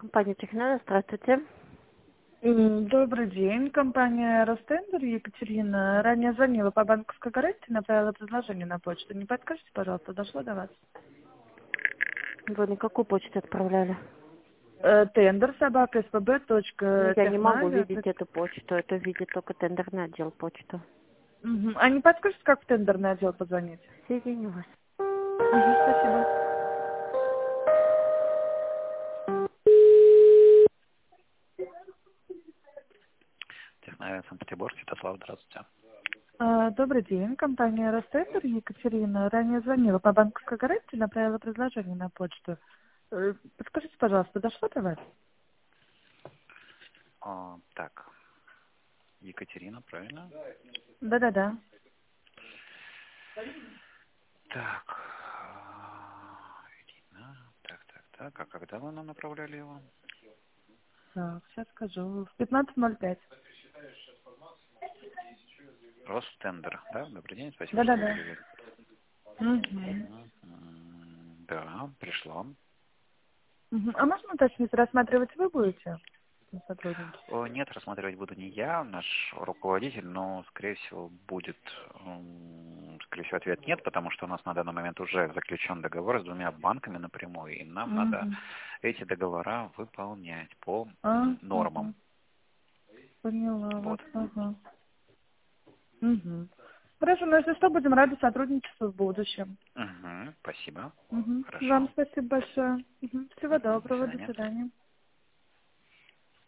Компания Технара, здравствуйте. Добрый день, компания Ростендер, Екатерина. Ранее звонила по банковской гарантии, направила предложение на почту. Не подскажете, пожалуйста, дошло до вас? Вы на какую почту отправляли? Тендер, собака, СПБ, Ну, я не могу техмага. видеть эту почту. Это видит только тендерный отдел почту. А не подскажете, как в тендерный отдел позвонить? Соединю вас. Спасибо. Технарь Санкт-Петербург, Святослав, здравствуйте. Добрый день, компания Ростендер, Екатерина. Ранее звонила по банковской гарантии, направила предложение на почту. Подскажите, пожалуйста, дошло до вас? Так, Екатерина, правильно? Да-да-да. Так, Ирина, так, а когда вы нам направляли его? Так, сейчас скажу. В 15:05. Ростендер, да? Добрый день, спасибо, что Да-да-да. выделили. Мгм. Да, пришло. А можно уточнить, рассматривать вы будете сотрудничать? Нет, рассматривать буду не я, наш руководитель, но, скорее всего, будет, скорее всего, ответ нет, потому что у нас на данный момент уже заключен договор с двумя банками напрямую, и нам надо Мгм. эти договора выполнять по Ага. нормам. Поняла вас. Вот. Ага. Хорошо, но если что, будем рады сотрудничеству в будущем. Спасибо. Вам Хорошо. спасибо большое. Всего До доброго, до свидания. свидания.